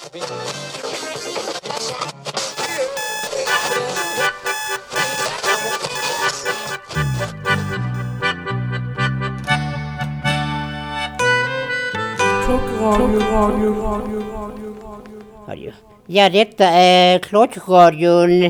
Ja, detta är Klockradion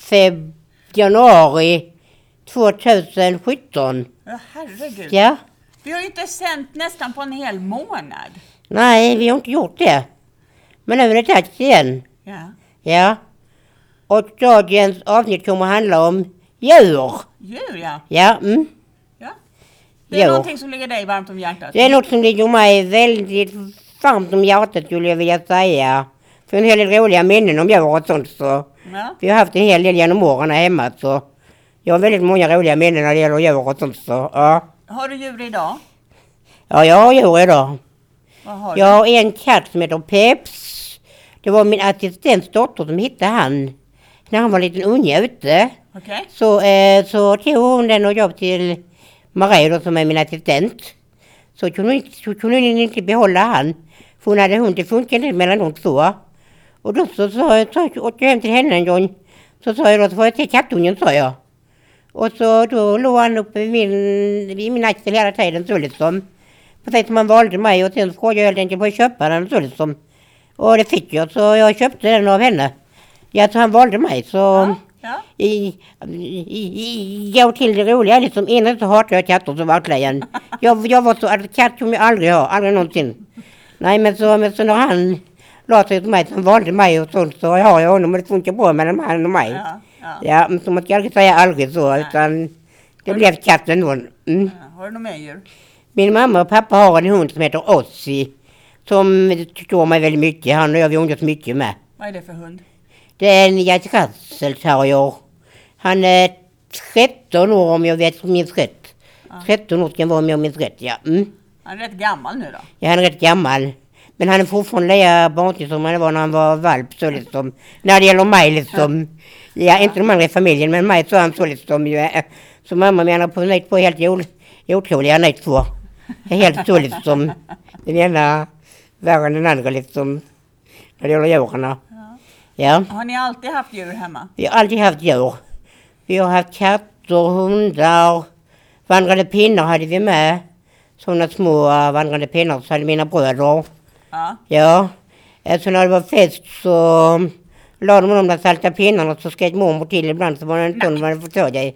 januari 2017. Ja, herregud. Ja. Vi har ju inte sänt nästan på en hel månad. Nej, vi har inte gjort det. Men nu är det dags igen. Ja. Ja. Och dagens avsnitt kommer att handla om djur. Djur, ja. Ja, Ja. Det är Jo. någonting som ligger dig varmt om hjärtat. Det är något som ligger mig väldigt varmt om hjärtat, skulle jag vilja säga. För en hel del roliga minnen om djur och sånt, så. Ja. Vi har haft en hel del genom åren här hemma, så. Jag har väldigt många roliga minnen när det gäller djur och sånt, så. Ja, Har du djur idag? ja, jag har djur idag. Vad har Jag har en katt som heter Peps. Det var min assistents dotter som hittade han. När han var en liten unge ute. du? Okej. Så tog hon den och jobb till Marie då, som är min assistent. Så kunde hon inte behålla han. För hon hade hund, det funkade inte mellan de två. Och då så åkte jag hem till henne en gång. Så sa jag då, så får jag till kattungen, sa jag. Och så då låg han uppe vid min axel hela tiden, så liksom. Precis som man valde mig, och sen frågade jag helt enkelt på att köpa den, så liksom. Och det fick jag, så jag köpte den av henne. Ja, så han valde mig, så... Ja. Jag till det roliga, liksom innan så hatar jag katter så verkligen. Jag var så, att katt kommer jag aldrig ha, aldrig någonsin. Nej, men så när han la sig till mig, så han valde mig och sånt, så har jag honom, och det funkar bra mellan han och mig. Ja, men så måste jag aldrig säga aldrig så, utan det blev katten då. Ja. Har du något mer djur? Min mamma och pappa har en hund som heter Ossi, som tycker om mig väldigt mycket. Han och jag, vi umgås mycket med. Vad är det för hund? Det är en Jack Russell Terrier. Han är 13 år om jag minns rätt. 13 år ska vara om jag minns rätt, ja. Han är rätt gammal nu då. Ja, han är rätt gammal. Men han är fortfarande lika barnslig som han var när han var valp, så liksom. När det gäller mig liksom. Ja, inte de andra i familjen, men mig så är han så liksom. Ja. Så mamma menar på helt otroliga ni två. Helt så liksom. Den ena värre än den andra liksom. När det gäller djuren. Ja. Har ni alltid haft djur hemma? Vi har alltid haft djur. Vi har haft katter, hundar, vandrande pinnar hade vi med. Sådana små vandrande pinnar så hade mina bröder. Ja. Ja. Så när det var fest så la de där salta pinnarna, så skrek mormor till ibland, så var det en ton man hade fått ta dig.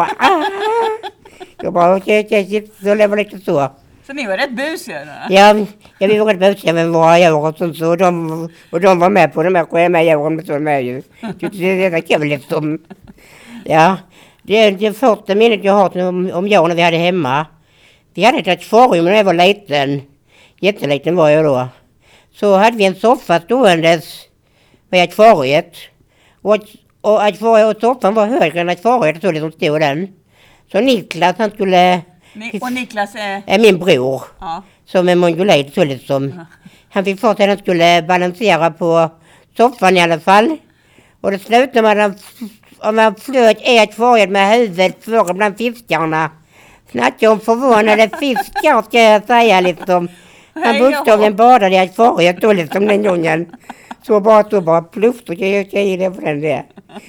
Jag bara okej, så det var lite så. Så ni var rätt busiga då? Ja, vi var rätt busiga med våra djur och sånt, så de var med på de här med djuren, så med ju. Det är kul liksom. Ja, det första minnet jag har om djur när vi hade hemma. Vi hade ett akvarium när jag var liten. Jätteliten var jag då. Så hade vi en soffa ståendes vid akvariet. Och akvariet och soffan var högre än akvariet, så det som stod den. Så Niklas, han skulle... Och Niklas är min bror. Ja. Som är mongolit, så liksom. Han fick för sig att han skulle balansera på soffan i alla fall. Och det slutade med att man flöt i akvariet med huvudet för bland fiskarna. Snacka om förvånade fiskar, ska jag säga liksom. Han bokstavligen badade i akvariet då liksom den gången. Så bara pluff, och jag i det för den där.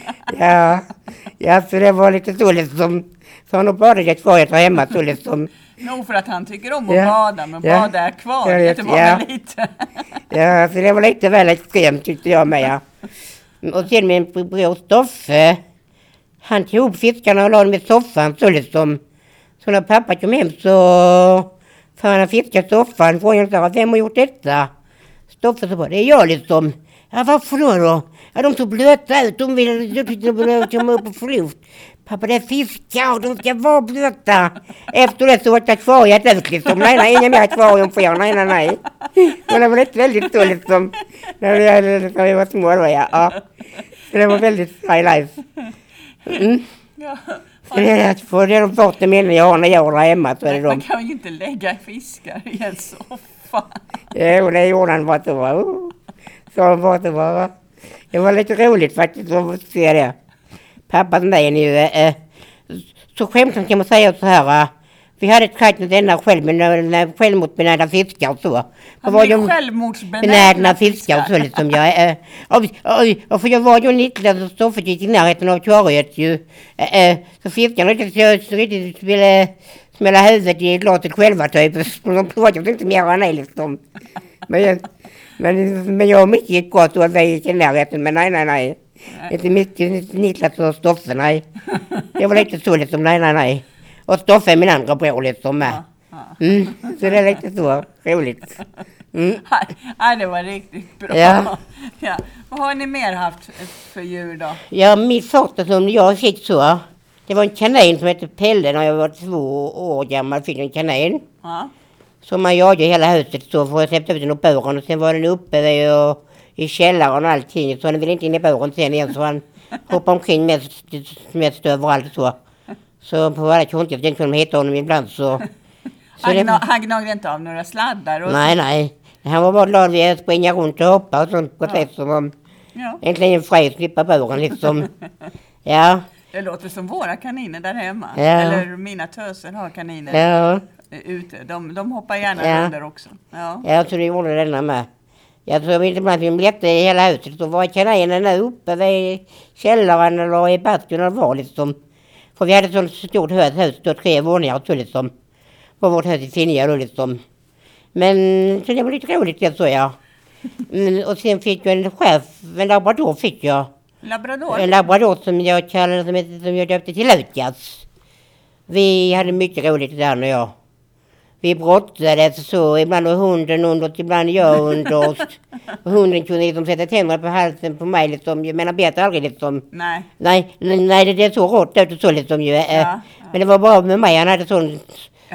Ja, så det var lite så liksom. Så han badade i akvariet här hemma så liksom. Nog för att han tycker om att bada, men bada är kvar. Det var väl lite. Ja, så det var lite väl extremt tyckte jag med. Ja. Och sen min bror Stoffe, han tog upp fiskarna och la dem i soffan så liksom. Så när pappa kom hem så för han fiskat soffan, frågade han vem har gjort detta? Stoffe så bara, det är jag liksom. Ja, varför då? Ja, de tog blöta ut, de ville komma upp och flytt. Pappa, det är fiskar, de ska vara blöta. Efter det så var det akvariet ut liksom. Nej, ingen mer akvarium för er, nej. Men det var lite väldigt så liksom. När vi var små då, ja. Så det var väldigt high life. Ja. Så det är de första minnen jag har när jag var hemma. Så är det Man kan ju inte lägga fiskar i en soffa. Ja, och det gjorde han bara så var. Så var det var. Det var lite roligt faktiskt att se det. Pappa som är ju så skämtsamt kan man säga så här. Vi hade ett kajt med denna självmordsbenägna fiskar och så. Han blev självmordsbenägna fiskar och så liksom jag. Och för jag var ju Niklas och Stoffe i närheten av Klarhet ju. Så fiskarna riktigt ville smälla huvudet i glaset själva typ. De pratade inte mer än nej liksom. Men jag mycket gick gott och jag gick i närheten, men nej. Inte mycket Niklas och Stoffe, nej. Jag var lite så liksom, nej. Och Stoffe är min andra bror liksom med. Så det är lite så roligt. Ja, det var riktigt bra. Ja. Ja. Vad har ni mer haft för djur då? Ja, min första som jag fick så. Det var en kanin som hette Pelle när jag var 2 år gammal. Fick en kanin. Ja. Så man jagade hela huset så för att släppa ut den upp buren. Och sen var den uppe i källaren och allting. Så han ville inte in i buren sen igen. Så han hoppade omkring mest överallt så. Så på alla kontor den kunde man hitta honom ibland så. Han gnagde inte av några sladdar? Och nej. Han var bara glad vid att springa runt och hoppa och sånt på sätt som om äntligen fred slippa buren liksom. Ja. Det låter som våra kaniner där hemma. Ja. Eller mina töser har kaniner ute. De hoppar gärna under också. Ja, så det gjorde denna med. Jag tror inte ibland vi lette i hela huset. Så var kaninen uppe vid källaren eller i backen eller var liksom. För vi hade ett sånt stort hus, 3 våningar och så liksom. På vårt hus i Finja då liksom. Men så det var lite roligt jag så ja. Och sen fick jag en labrador fick jag. Labrador? En labrador som jag kallade som jag döpte till Lukas. Vi hade mycket roligt där när jag. Vi brottades så, ibland var hunden under, ibland jag under. Hunden kunde liksom sätta tänderna på halsen på mig liksom, jag menar bet aldrig liksom. Nej, det är så rått ut och så liksom ju. Men det var bra med mig, han hade sånt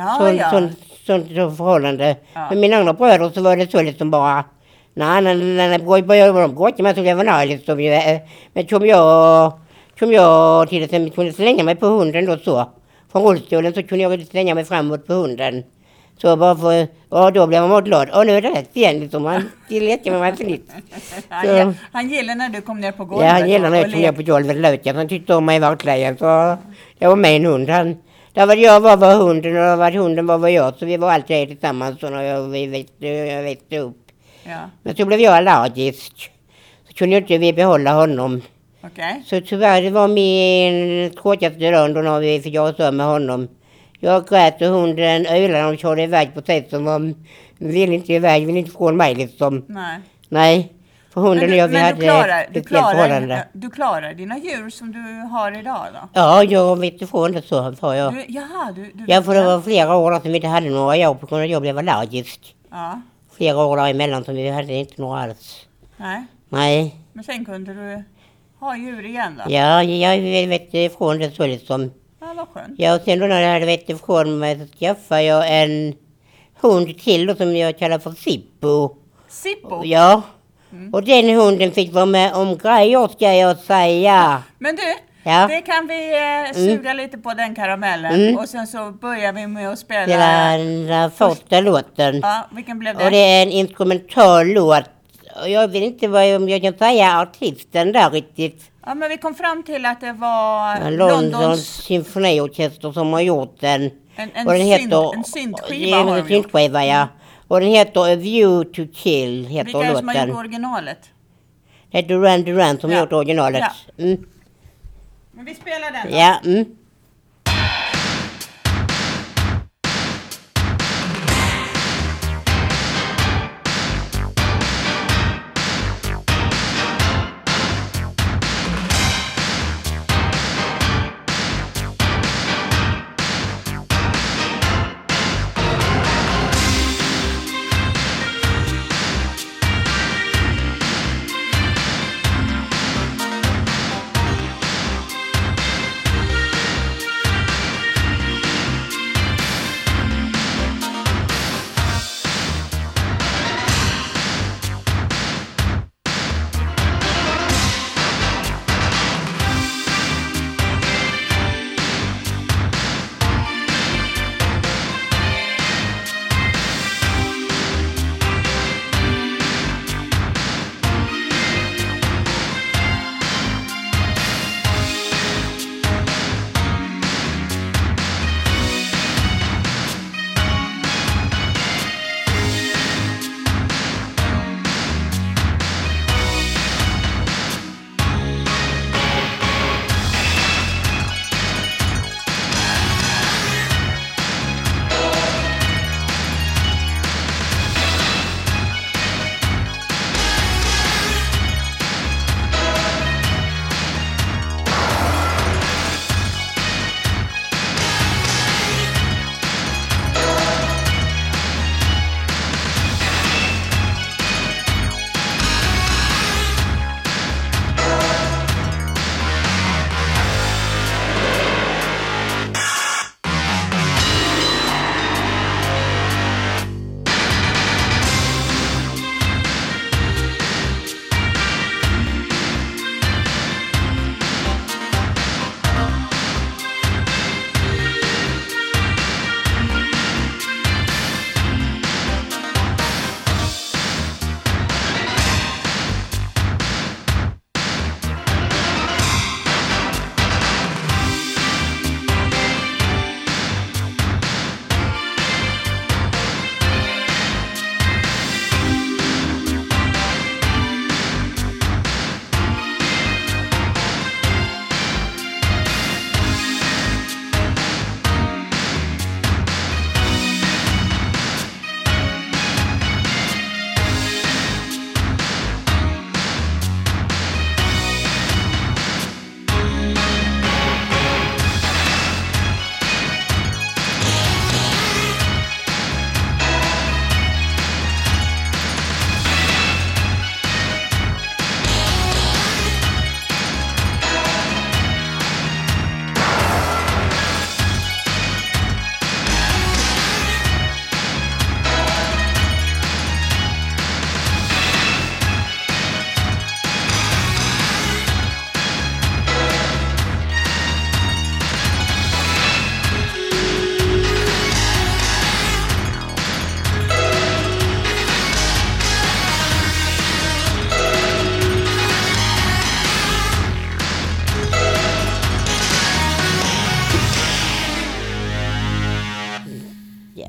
förhållande. Men mina andra bröder så var det så liksom bara. Nej, började gott, men så blev jag liksom ju. Men som jag till exempel kunde slänga mig på hunden då så. Från rullstolen så kunde jag slänga mig framåt på hunden. Så bara för, och då blev man glad. Och nu är det rätt igen liksom. Han lekte med mig för nytt. Han gillade när du kom ner på golvet. Ja, han gillade när jag kom ner på golvet. Lukas, han tyckte om mig verkligen. Så det var min hund. Där var jag var hunden och var hunden var jag. Så vi var alltid tillsammans så när vi växte upp. Ja. Men så blev jag allergisk. Så kunde inte vi behålla honom. Okay. Så tyvärr det var min tråkigaste dag då när vi fick göra så med honom. Jag grät och hunden ölade och körde iväg på sätt som om ville inte iväg, ville inte från mig liksom. Nej. För hunden och jag vi hade ett förhållande. Du klarar dina djur som du har idag då? Ja, jag vet ifrån det så har jag. Ja, för det var flera år som vi inte hade några jobb på grund av att jag blev allergisk. Ja. Flera år däremellan som vi hade inte några alls. Nej. Men sen kunde du ha djur igen då? Ja, jag vet ifrån det så liksom. Ja, vad skönt. Ja, och sen då när jag hade vet ifrån mig så skaffade jag en hund till då, som jag kallar för Sippo. Sippo? Ja. Och den hunden fick vara med om grejer ska jag säga. Men du, det kan vi suga lite på den karamellen. Och sen så börjar vi med att spela den första låten. Ja, vilken blev det? Och det är en instrumental låt. Och jag vet inte vad jag kan säga artisten där riktigt. Ja, men vi kom fram till att det var Londons symfoniorkester som har gjort den. En syntskiva har de gjort. Syntskiva, ja. Och den heter A View to Kill, heter vilka låten. Vilka som har gjort originalet? Det är Duran som har gjort originalet. Ja. Men vi spelar den då. Ja,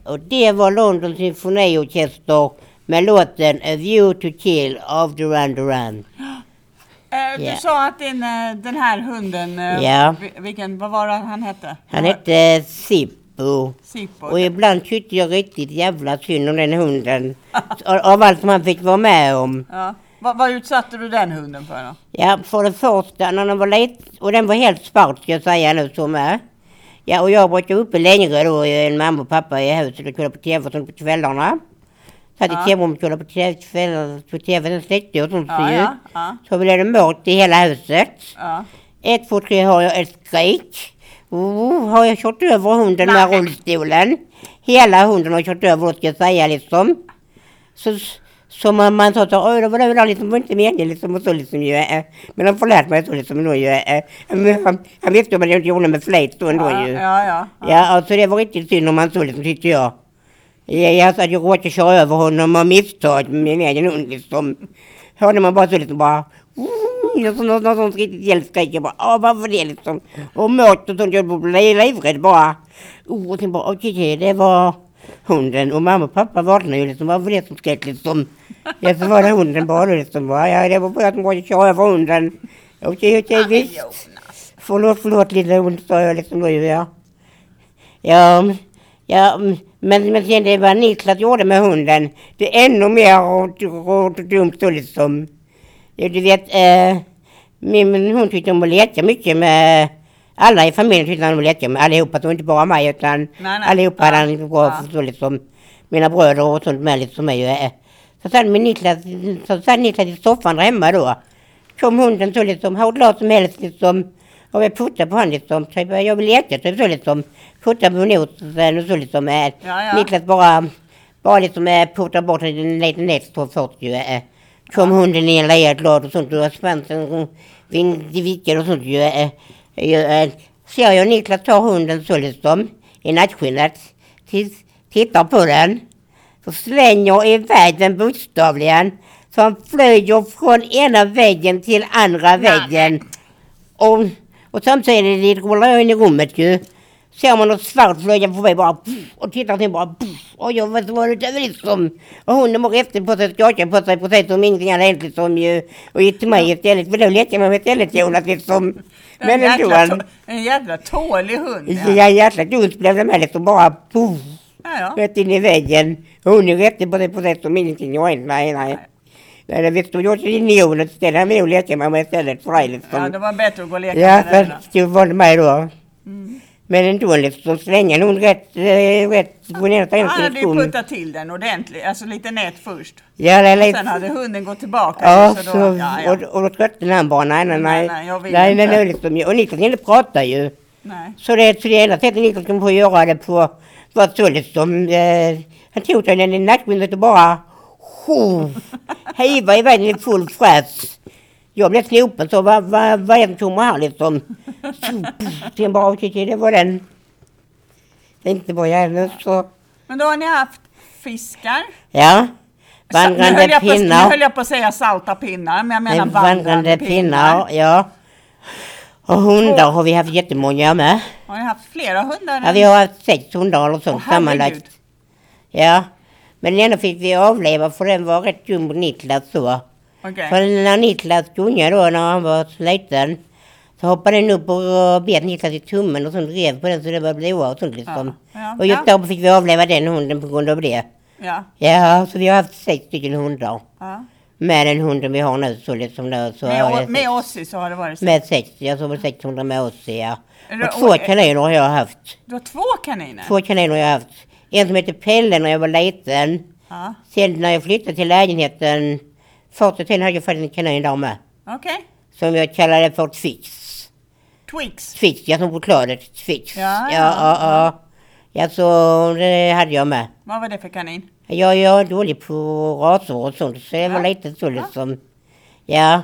Och det var London symfoniorkester med låten A View to Kill av Duran Duran. Du sa att den här hunden, vad var det han hette? Han hette Sippo. Sippo. Och ibland tyckte jag riktigt jävla synd om den hunden. Av allt som han fick vara med om. Ja. Vad utsatte du den hunden för då? Ja, för det första när den var lite, och den var helt svart ska jag säga nu så med. Ja, och jag var uppe längre då, en mamma och pappa i huset och kollade på tv och sånt på kvällarna. Satt i tv-rummet och kollade på tv, den släckte och sånt så blev det mörkt i hela huset. Ja. 1, 2, 3 har jag ett skrik. Har jag kört över hunden med rullstolen? Hela hunden har kört över, ska jag säga liksom. Så man sa att det var det liksom inte meningen liksom och så liksom ju. Men de får lärt mig så liksom nu ju. Han visste ju att jag gjorde med flit så ändå ju. Ja, alltså det var riktigt synd om man så liksom tyckte jag. Jag sa att jag råkade köra över honom och misstag med min egen hund liksom. Hörde man bara så liksom bara... någon sån riktigt hjälpskrik. Jag bara, vad var det liksom? Och mörkt och sånt, jag blev livrädd bara. Och sen bara, okej, det var hunden. Och mamma och pappa vaknade ju liksom, vad var det som skrek liksom? Ja, så var det hunden bara liksom. Ja, det var för att man bara köra över hunden. Okej, visst. Förlåt lilla hund, sa jag liksom då, Ja, men sen det var Niklas gjorde med hunden. Det är ännu mer dumt så liksom. Du vet, min hund tyckte om att leka mycket med alla i familjen tyckte han om att leka med allihopa, så inte bara mig utan allihopa hade han bra så liksom mina bröder och sånt med liksom mig. Så satt Niklas i soffan där hemma då. Kom hunden så liksom, har glad som helst liksom. Och jag puttade på honom liksom, så jag vill leka typ så liksom. Puttade på noten och så liksom. Niklas bara liksom puttade bort en liten näst på 40 kom hunden i en lejarglad och sånt och svansen vickade och sånt ser jag Niklas ta hunden så liksom i nattskinnet, tittar på den så slänger iväg den bokstavligen så han flyger från ena väggen till andra väggen och samtidigt rullar jag in i rummet ju. Ser man något svart flyga förbi bara och tittar till bara och jag vet vad det är liksom. Och hunden var efter på sig, skakar på sig på sätt som ingenting hade hänt liksom ju. Och gick till mig istället, för då lekte man istället Jonas liksom. Men en jävla tålig hund. Ja, jävla dumt blev det med liksom bara rätt in i väggen. Och hunden rätte på sig på sätt som ingenting hade hänt, nej. Det visste du gjort in i hjulet istället, han ville leka med mig istället för dig liksom. Ja, det var bättre att gå och leka med den. Ja, det var det mig då. Men ändå liksom slänger hon rätt på ner och han hade ju puttat till den ordentligt, alltså lite nät först. Ja, det lite. Sen hade hunden gått tillbaka. Ja, och då tröttade han bara, nej, liksom, och Niklas inte pratar ju. Nej. Så det enda sättet Niklas kan få göra det på var så liksom, han tog sig den i nattskyndet och bara hiva i vägen i full fräs. Jag blev snopen så vad är det som här liksom. Sen bara det var den. Det inte var jag så. Men då har ni haft fiskar? Ja. Vandrande pinnar. Nu höll jag på att säga salta pinnar, men jag menar vandrande pinnar. Ja. Och hundar har vi haft jättemånga med. Har ni haft flera hundar? Ja, vi har haft 6 hundar eller sånt sammanlagt. Ja. Men den ena fick vi avleva för den var rätt dum på Niklas så. Okay. För när Niklas gunga då, när han var sliten, så hoppade den upp och bet Niklas i tummen och sånt rev på den så det var blåa och sånt liksom. Och just då fick vi avleva den hunden på grund av det. Ja, så vi har haft 6 stycken hundar. Med den hunden vi har nu så liksom då. Så med Ossi så har det varit 6? Med 6, jag så var 600 med Ossi, ja. Och 2 kaniner har jag haft. Du har 2 kaniner? 2 kaniner har jag haft. En som heter Pelle när jag var liten. Sen när jag flyttade till lägenheten första tiden hade jag faktiskt en kanin där med. Okej. Som jag kallade för Twix. Twix, ja, som chokladet. Twix. Ja, så det hade jag med. Vad var det för kanin? Jag är dålig på raser och sånt, så det var lite så liksom. Ja.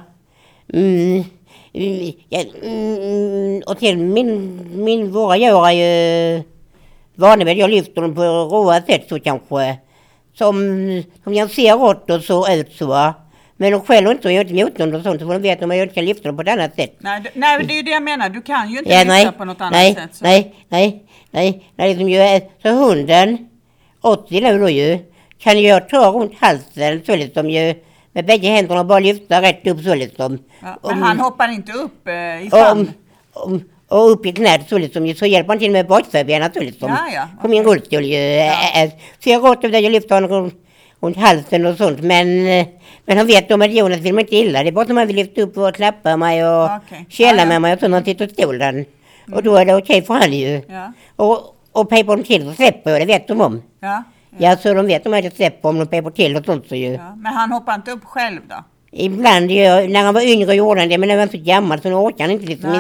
Och till våra gör ju vanligt, jag lyfter dem på råa sätt så kanske. Som jag ser åt och så ut så. Men de själv inte, jag inte motstånd och sånt, så de vet om jag inte kan lyfta dem på ett annat sätt. Nej, det är ju det jag menar. Du kan ju inte lyfta på något annat sätt. Så. Nej, liksom ju så hunden, 80 nu då ju. Kan jag ta runt halsen så liksom ju. Med bägge händerna bara lyfta rätt upp så liksom. Ja, men han hoppar inte upp i famn. Och upp i knät så liksom. Så hjälper han till med bakförbenen så liksom. Ja, På min rullstol ju. Så jag gått upp där och lyfter honom runt halsen och sånt. Men han vet om att Jonas vill mig inte illa. Det är bara som han vill lyfta upp och klappa mig och källa med mig och så när han sitter i stolen. Och då är det okej för han ju. Ja. Och pejpar de till så släpper jag, det vet de om. Ja, så de vet om att jag släpper om de pejpar till och sånt så ju. Ja. Men han hoppar inte upp själv då? Ibland, när han var yngre gjorde han det, men när han var så gammal så nu orkar han inte liksom.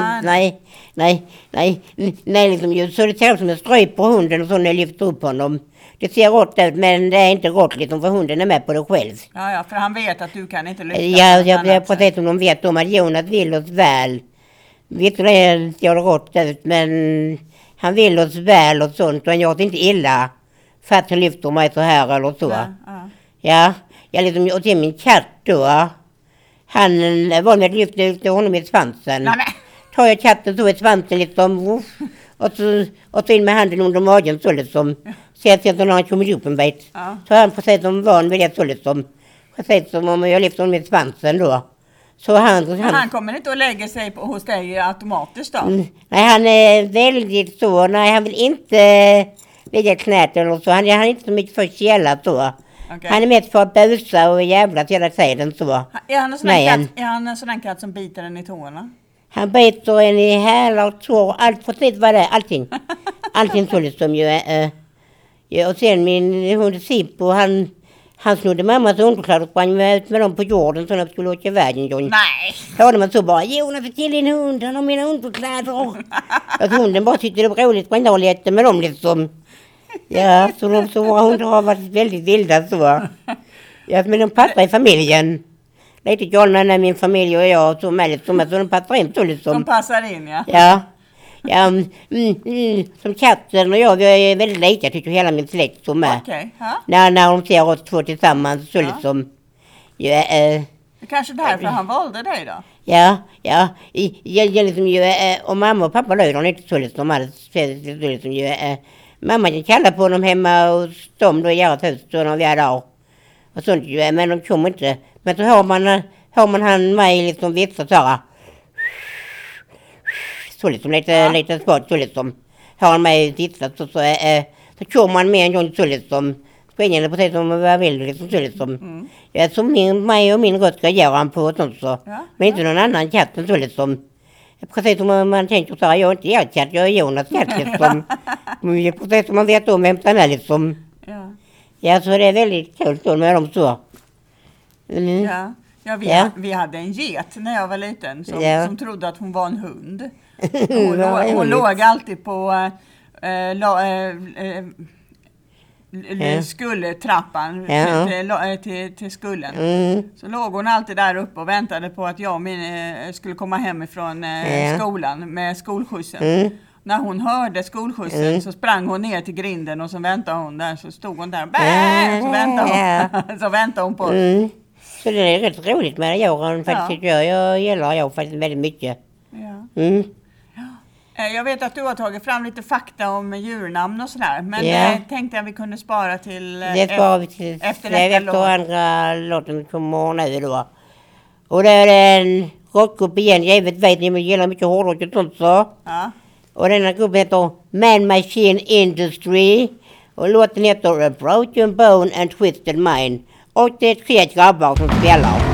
Nej, liksom, så det ser ut som en ströj på hunden och så när jag lyfter upp honom. Det ser rått ut, men det är inte rått liksom, för hunden är med på det själv. Ja, för han vet att du kan inte lyfta. Ja, precis som de vet om att Jonas vill oss väl. Vet du det ser rått ut, men han vill oss väl och sånt och han gör det inte illa. För att han lyfter mig så här eller så. Ja, jag liksom, och till min katt då. Han var med att lyfta honom i svansen. Tar jag katten så i svansen liksom. Och så in med handen under magen så liksom. Så jag ser när han kommer upp en bit. Så han precis som van vid det så liksom. Precis som om jag lyfter honom i svansen då. Så han kommer inte att lägga sig hos dig automatiskt då? Nej, han är väldigt så. Nej, han vill inte ligga knät eller så. Han är inte så mycket för källa så. Okay. Han är mest för att busa och jävlas hela tiden så. Är han en sån katt som biter en i tårna? Han biter en i hälar och tår. Allt precis vad det är. Allting. Allting så liksom ju. Och sen min hund Sippo, han snodde mammas underkläder och sprang med dem på jorden så de skulle åka iväg. Nej! Hörde man så bara, Jonas, till din hund, han har mina underkläder. Att hunden bara tyckte det var roligt på en dag lite med dem liksom. Ja, så våra hundar har varit väldigt vilda så. Ja, men de passar i familjen. Lite galna när min familj och jag så med liksom, så de passar in så liksom. De passar in, ja. Ja, som katten och jag, vi är väldigt lika tycker hela min släkt som är. Okej, när de ser oss två tillsammans så liksom. Det är kanske därför han valde dig då? Ja. Jag liksom och mamma och pappa löjde inte så liksom alls. Mamma kan kalla på dem hemma hos dem då i deras hus då när vi är där. Och sånt ju, men de kommer inte. Men så hör man han mig liksom vissa så här. Så liksom lite svårt så liksom. Hör han mig vissa så kommer man med en gång så liksom. Springande precis som vad vill liksom så liksom. Ja, så mig och min röst ska göra han på och sånt så. Men inte någon annan katten så liksom. Precis som man tänker så här, jag är inte er katt, jag är Jonas katt liksom. Precis som man vet om vem den är liksom. Ja, så det är väldigt kul då med dem så. Vi hade en get när jag var liten som trodde att hon var en hund. Hon låg alltid på skulletrappan till skullen. Så låg hon alltid där uppe och väntade på att jag skulle komma hem ifrån skolan med skolskjutsen. När hon hörde skolskjutsen så sprang hon ner till grinden och så väntade hon där. Så stod hon där så väntade hon på oss. Så det är rätt roligt med djuren faktiskt. Jag gillar faktiskt väldigt mycket. Jag vet att du har tagit fram lite fakta om djurnamn och sådär. Men det tänkte jag vi kunde spara till efter andra låten kommer nu då. Och det är en rockgrupp igen. Jag vet ni gillar mycket hårdrock och sånt så. Och den här gruppen heter Man Machine Industry. Och låten heter A Broken Bone and Twisted Mind. Och det är 3 grabbar som spelar.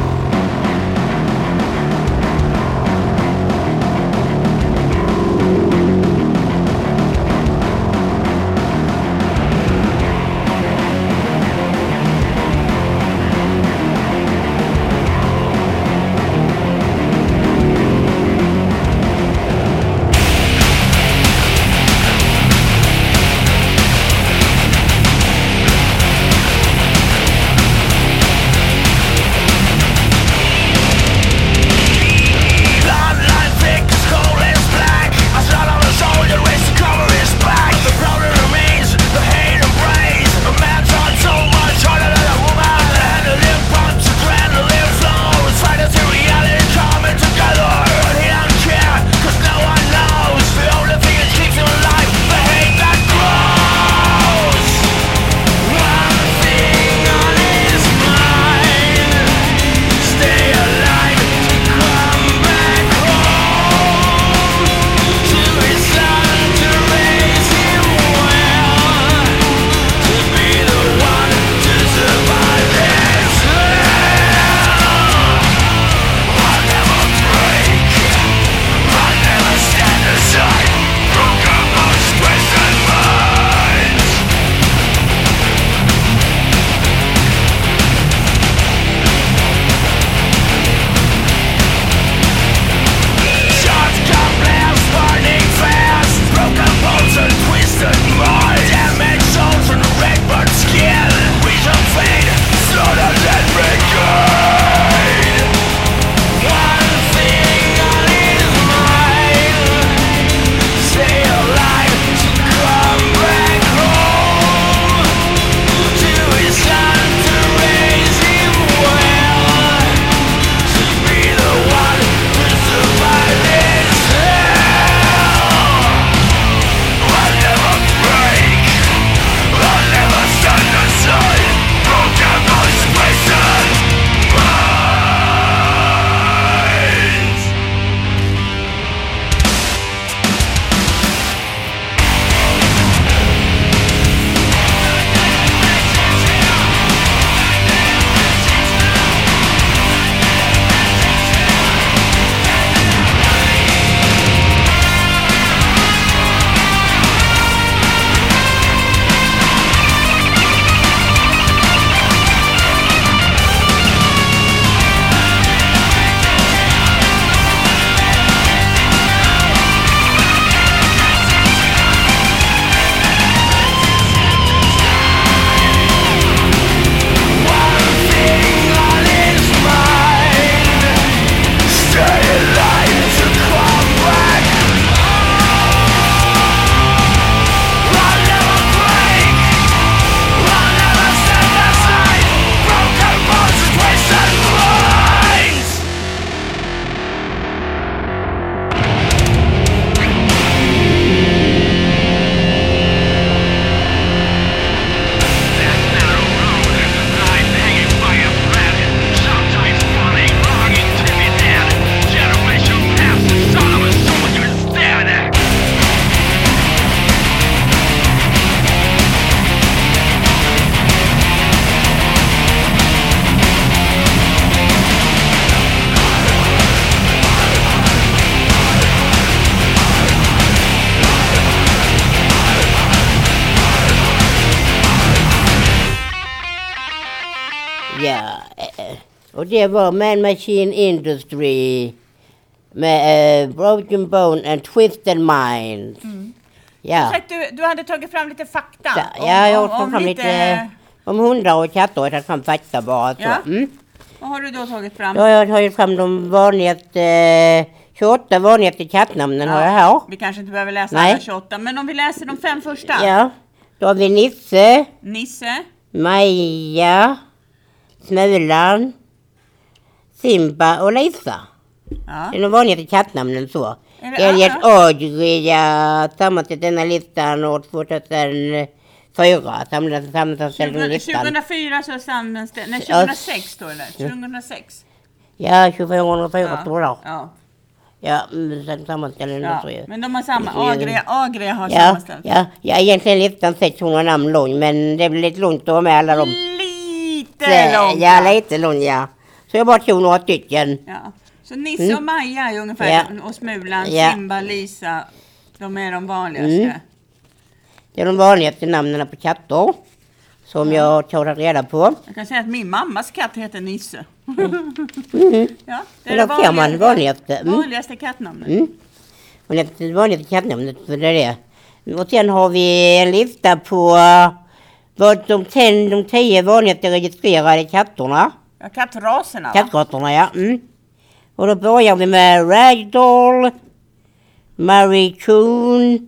Och det var Man Machine Industry med Broken Bone and Twisted Mind. Ja. Du hade tagit fram lite fakta. Ja, jag har tagit fram lite om hundar och katter. Jag har tagit fram fakta bara. Så. Ja. Vad har du då tagit fram? Då har jag tagit fram de vanligaste 28 vanligaste kattnamnen har jag här. Vi kanske inte behöver läsa alla 28, men om vi läser de 5 första. Ja, då har vi Nisse, Maja, Smulan, Simba och Lisa. Ja. Det är de vanligaste kattnamnen så. Det har gett Adria sammanställt denna listan år 2004. Sammanställt listan. 2004 så sammanställt, nej 2006 står det där. 2006. Ja, 2004 står det. Ja. Ja, sen sammanställningen. Ja, men de har samma, Agria har sammanställt. Ja, egentligen listan 600 namn lång, men det blir lite långt att med alla dem. Lite långt. Ja, lite långt, ja. Så jag bara tog några stycken. Ja. Så Nisse och Maja är ungefär, och Smulan, Simba, Lisa, de är de vanligaste. Det är de vanligaste namnen på katter som jag har tagit reda på. Jag kan säga att min mammas katt heter Nisse. Ja, det är det vanligaste kattnamnet. Det vanligaste kattnamnet, för det är det. Och sen har vi en lista på vad de 10 vanligaste registrerade katterna. Ja, kattraserna. Kattraserna, ja. Och då börjar vi med Ragdoll, Marie Coon,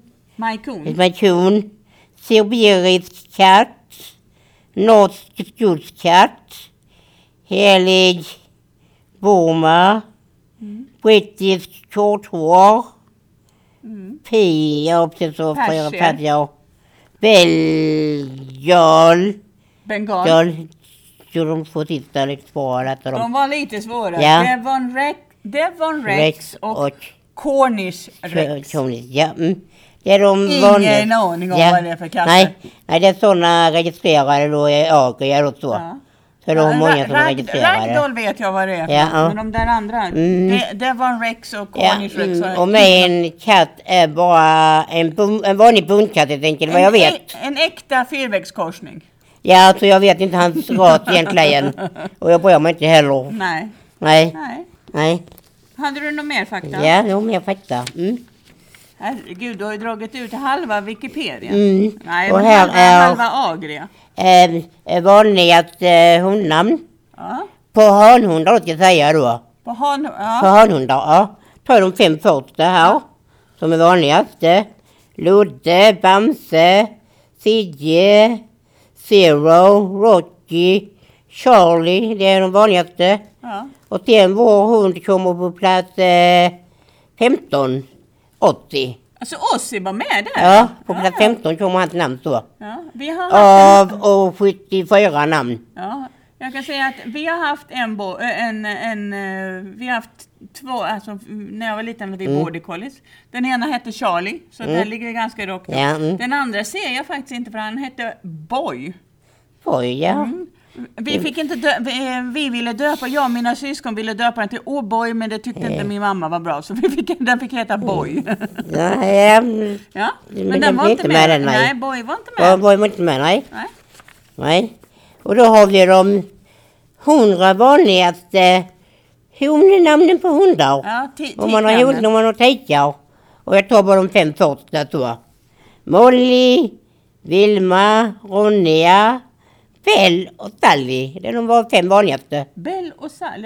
Siberisk katt, North Skotsk katt, Helig Burma, British Shorthair, Bengal. Så de får titta lite svåra. De var lite svåra. Ja. Devon Rex och Cornish Rex. Ja. Det är de ingen aning om vad det är för katter. Nej, det är sådana registrerade då i Agria då så. Ja. Så de många som registrerade. Ragdoll vet jag vad det är för. Ja. Men de där andra, Devon Rex och Cornish Rex. Och med en katt är bara en vanlig bondkatt helt enkelt, vad jag vet. En äkta fyrvägskorsning. Ja, så jag vet inte hans ras egentligen. Och jag bryr mig inte heller. Nej. Hade du något mer fakta? Ja, något mer fakta. Herregud, du har ju dragit ut halva Wikipedia. Nej, och men här halva Agria. Vanligaste hundnamn. Ja. På hanhundar ska jag säga då. På hanhundar, ja. Tar de 5 första här. Som är vanligaste. Ludde, Bamse, Sigge, Zero, Rocky, Charlie. Det är de vanligaste. Ja. Och sen vår hund kommer på plats 15. 80. Alltså Ossi var med där? Ja, på plats 15 kommer hans namn så. Ja, vi har och 74 namn. Ja, jag kan säga att vi har haft vi har haft 2, alltså när jag var liten hade vi border collies. Den ena hette Charlie, så den ligger ganska rakt upp. Ja, Den andra ser jag faktiskt inte, för han hette Boy. Boy, ja. Vi fick inte vi ville döpa, jag och mina syskon ville döpa den till Boy, men det tyckte inte min mamma var bra, så den fick heta Boy. Ja, men den var inte med. Nej, Boy var inte med. Boy var inte med, nej. Och då har vi de 100 vanligaste namnen på hundar. Ja, om man har hund, om man har tikar. Och jag tar bara de 5 första då. Molly, Vilma, Ronja, Bell och Sally. Det är de 5 vanligaste. Bell och Sally.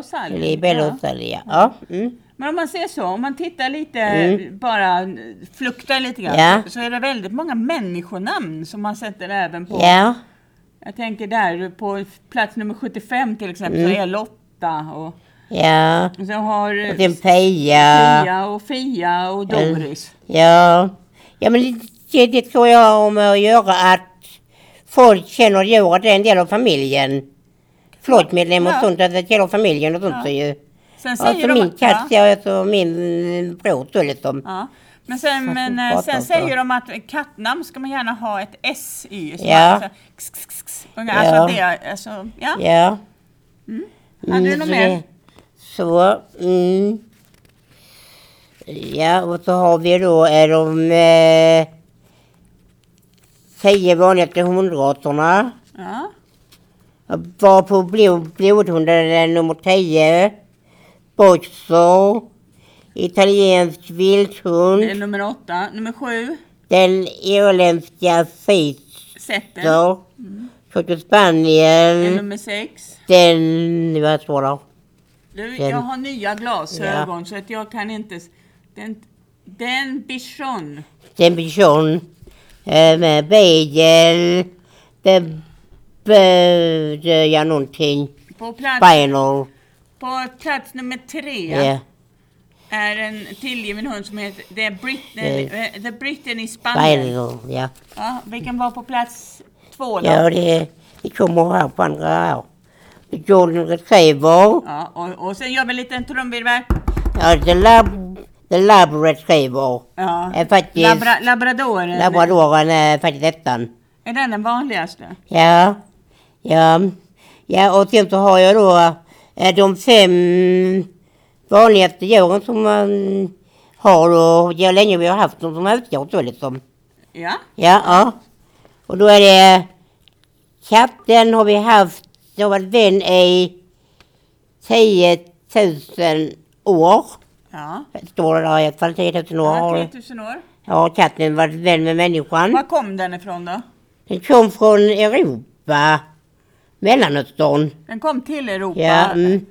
Ja. Men om man ser så, om man tittar lite, bara fluktar lite grann, så är det väldigt många människonamn som man sätter även på. Ja. Jag tänker där på plats nummer 75 till exempel, så är Lotta och så har och sen Pia och Fia och Doris. Ja, men det tror jag om att göra att folk känner att det är en del av familjen. Flottmedlem och sånt, att det tillhör familjen och sånt. Så sen säger min katt ser min bror så liksom. Ja. Men sen säger de att kattnamn ska man gärna ha ett S i. Alltså det, alltså, ja. Hade du något mer? Så, ja, och så har vi då är de 10 vanligaste hundraserna. Ja. Jag var på blodhunden nummer 10. Boxer. Italiensk vilthund. Det är nummer 8. Nummer 7. Den irländska Setter. Cocker Spaniel. Nummer 6. Den, vad står det? Jag har nya glasögon så att jag kan inte... Den bichon. Den bichon. Med bagel. Det behövde jag någonting. På plats, Spinal. på plats nummer 3 är en tillgiven hund som heter The Britain i Spanien. Spinal, ja. Ja, vilken var på plats 2 då? Ja, det kommer här på andra här. Golden Retriever. Ja, och sen gör vi en liten trumvirvel. Ja, The Lab Retriever. Ja. Är faktiskt... Labradoren. Labradoren är faktiskt ettan. Är den vanligaste? Ja. Ja, och sen så har jag då de 5 vanligaste djuren som man har då. Ja, länge vi har haft dem som utgår så liksom. Ja. Ja. Och då är det katten har vi haft. Det har varit vän i 10 000 år. Ja. Står det där i alla fall 10 000 år. Ja, 10 000 år. Ja, katten var vän med människan. Var kom den ifrån då? Den kom från Europa. Mellanöstern. Den kom till Europa. Ja,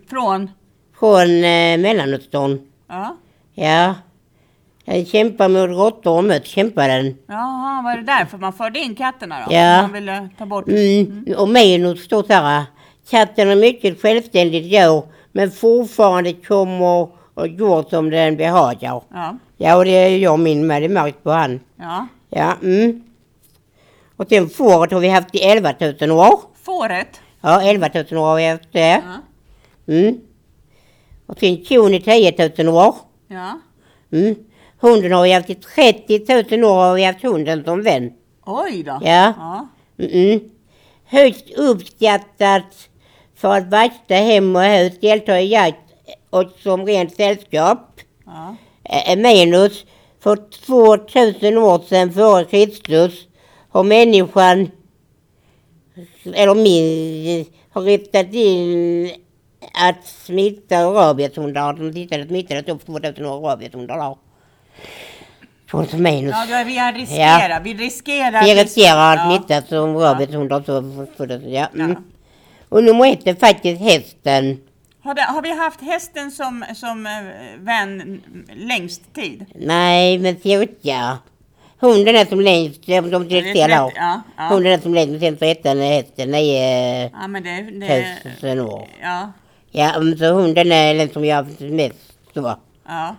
från Mellanöstern. Ja. Ja. Den kämpar mot råttor och mött kämpar den. Jaha, var det därför man förde in katterna då? Ja. Man ville ta bort... Och Minus står så här. Katten är mycket självständigt djur. Men fortfarande kommer och går som den behagar. Ja. Ja, och det är jag min med. Det märkt på han. Ja. Ja, Och sen fåret har vi haft i 11 000 år. Fåret? Ja, 11 000 år har vi haft det. Ja. Och sen kon i 10 000 år. Ja. Hunden har vi haft i 30 000 år har vi haft hunden som vän. Oj då. Ja. Ja. Högst uppskattat för att vakta hem och hus, delta i jakt och som rent sällskap. Ja. Minus för 2000 år sedan före Kristus har människan har riktat in att smitta rabieshundar. De smittade upp 2000 år rabieshundar då. Minus. Ja, då vi riskerar. Vi riskerar att smittas som rabieshundar. Ja. Och nummer 1 är faktiskt hästen. Har vi haft hästen som vän längst tid? Nej, men cirka. Hunden är som längst, de ser Hunden är som längst, men sen så heter hästen är ja, men det 1000 år. Ja. Ja, så hunden är den som jag har haft mest så. Ja.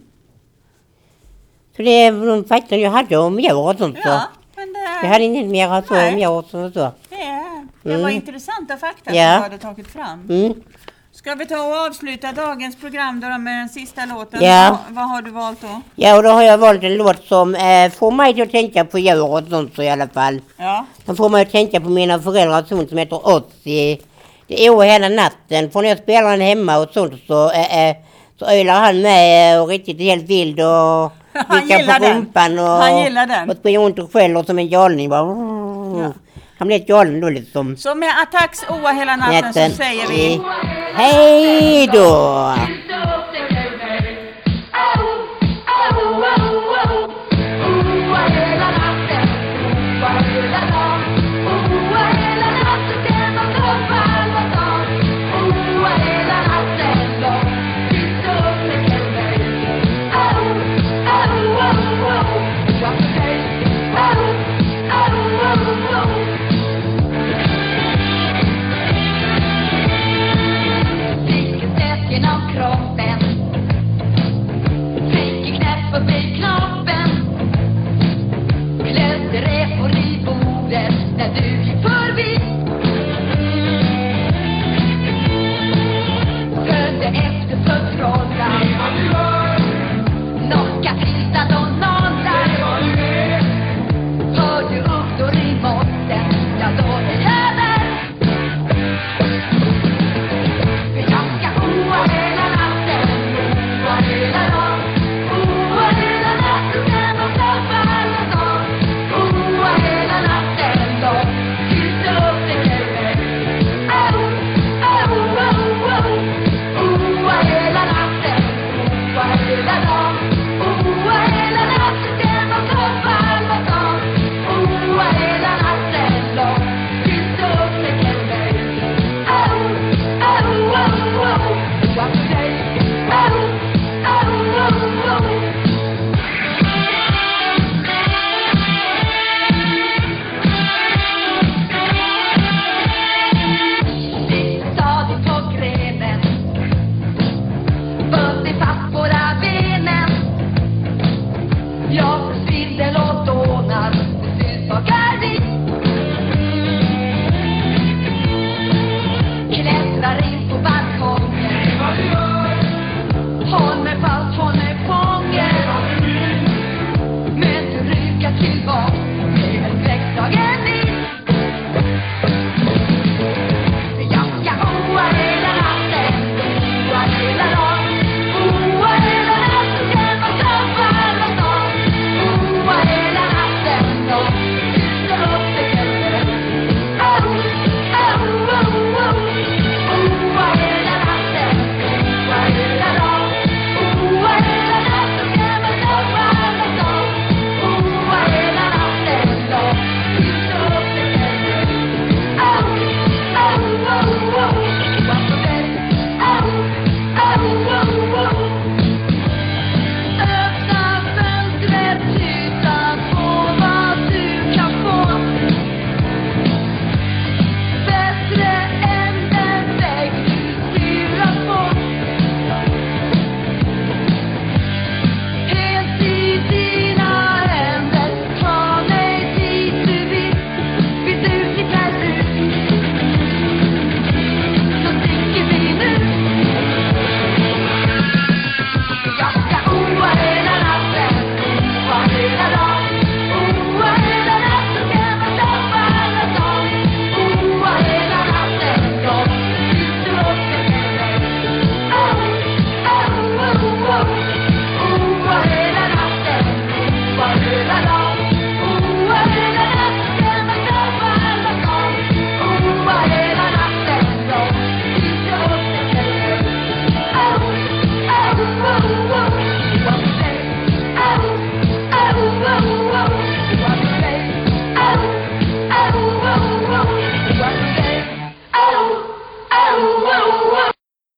Så det är de fakta jag hade om djur och sånt så. Ja, men jag hade inget mer att säga om djur och så. Det var intressanta fakta som du hade tagit fram. Ska vi ta och avsluta dagens program då med den sista låten? Ja. Vad har du valt då? Ja, och då har jag valt en låt som får mig att tänka på djur och sånt så i alla fall. Ja. Den får mig att tänka på mina föräldrars son som heter Otzi. Det är hela natten. För när jag spelar den hemma och sånt så ölar han med och riktigt helt vild och vickar på rumpan och springer runt och skäller som en galning. Bara, han blir ett galen då liksom. Så med Attacks Oa hela natten så säger vi hej då! satt